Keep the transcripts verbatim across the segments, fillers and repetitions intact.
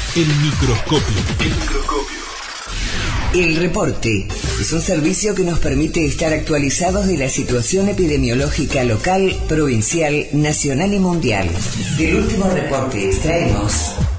El microscopio. El microscopio. El reporte es un servicio que nos permite estar actualizados de la situación epidemiológica local, provincial, nacional y mundial. Del último reporte extraemos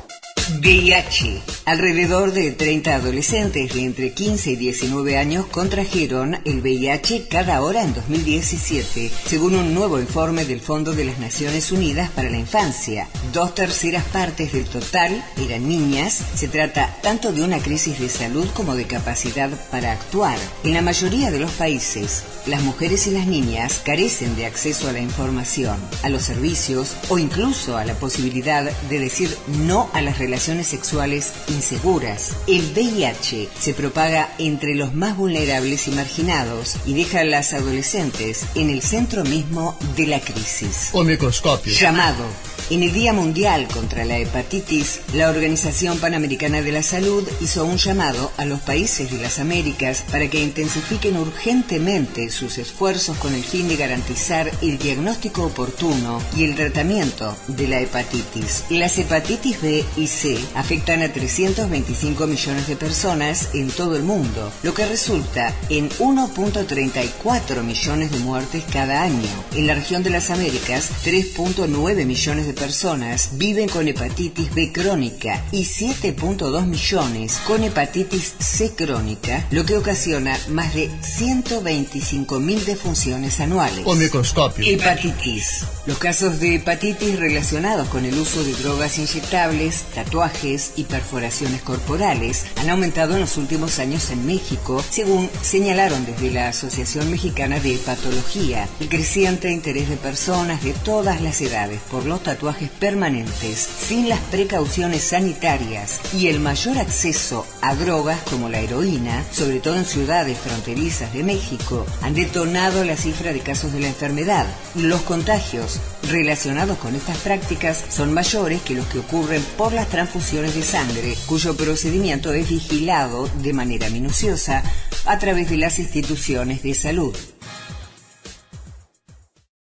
V I H. Alrededor de treinta adolescentes de entre quince y diecinueve años contrajeron el V I H cada hora en dos mil diecisiete, según un nuevo informe del Fondo de las Naciones Unidas para la Infancia. Dos terceras partes del total eran niñas. Se trata tanto de una crisis de salud como de capacidad para actuar. En la mayoría de los países, las mujeres y las niñas carecen de acceso a la información, a los servicios o incluso a la posibilidad de decir no a las relaciones sexuales inseguras. El V I H se propaga entre los más vulnerables y marginados y deja a las adolescentes en el centro mismo de la crisis. O microscopio. Llamado. En el Día Mundial contra la Hepatitis, la Organización Panamericana de la Salud hizo un llamado a los países de las Américas para que intensifiquen urgentemente sus esfuerzos con el fin de garantizar el diagnóstico oportuno y el tratamiento de la hepatitis. Las hepatitis B y C afectan a trescientos veinticinco millones de personas en todo el mundo, lo que resulta en uno punto treinta y cuatro millones de muertes cada año. En la región de las Américas, tres punto nueve millones de personas viven con hepatitis B crónica y siete punto dos millones con hepatitis C crónica, lo que ocasiona más de ciento veinticinco mil defunciones anuales. O microscopio. Hepatitis. Los casos de hepatitis relacionados con el uso de drogas inyectables, tatuajes y perforaciones corporales han aumentado en los últimos años en México, según señalaron desde la Asociación Mexicana de Hepatología. El creciente interés de personas de todas las edades por los tatuajes permanentes sin las precauciones sanitarias y el mayor acceso a drogas como la heroína, sobre todo en ciudades fronterizas de México, han detonado la cifra de casos de la enfermedad. Los contagios relacionados con estas prácticas son mayores que los que ocurren por las transfusiones de sangre, cuyo procedimiento es vigilado de manera minuciosa a través de las instituciones de salud.